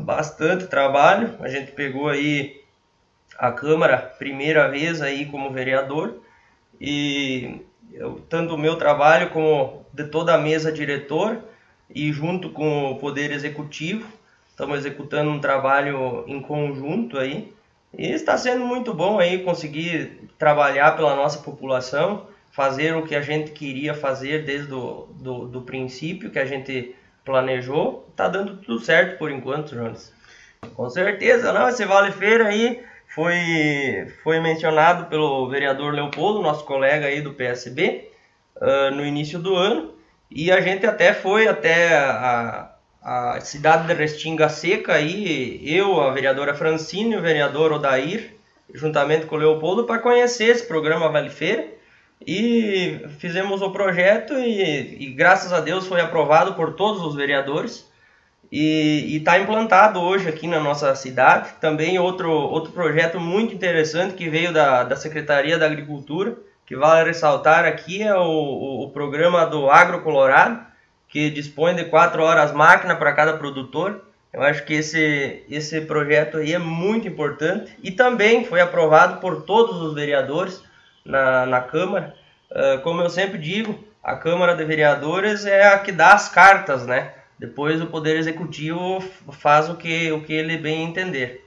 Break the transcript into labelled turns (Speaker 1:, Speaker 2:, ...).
Speaker 1: bastante trabalho. A gente pegou aí a Câmara primeira vez aí como vereador e tanto o meu trabalho como de toda a mesa diretor e junto com o Poder Executivo, estamos executando um trabalho em conjunto aí e está sendo muito bom aí conseguir trabalhar pela nossa população, fazer o que a gente queria fazer desde do princípio que a gente planejou. Está dando tudo certo por enquanto, Jones. Com certeza, não, esse Vale Feira aí foi mencionado pelo vereador Leopoldo, nosso colega aí do PSB, no início do ano, e a gente até foi até a cidade de Restinga Seca, aí, eu, a vereadora Francine, o vereador Odair, juntamente com o Leopoldo, para conhecer esse programa Vale Feira, e fizemos o projeto e graças a Deus foi aprovado por todos os vereadores, e está implantado hoje aqui na nossa cidade. Também outro projeto muito interessante que veio da Secretaria da Agricultura, que vale ressaltar aqui, é o programa do Agro Colorado, que dispõe de 4 horas máquina para cada produtor. Eu acho que esse projeto aí é muito importante e também foi aprovado por todos os vereadores na Câmara. Como eu sempre digo, a Câmara de Vereadores é a que dá as cartas, né? Depois o Poder Executivo faz o que ele bem entender.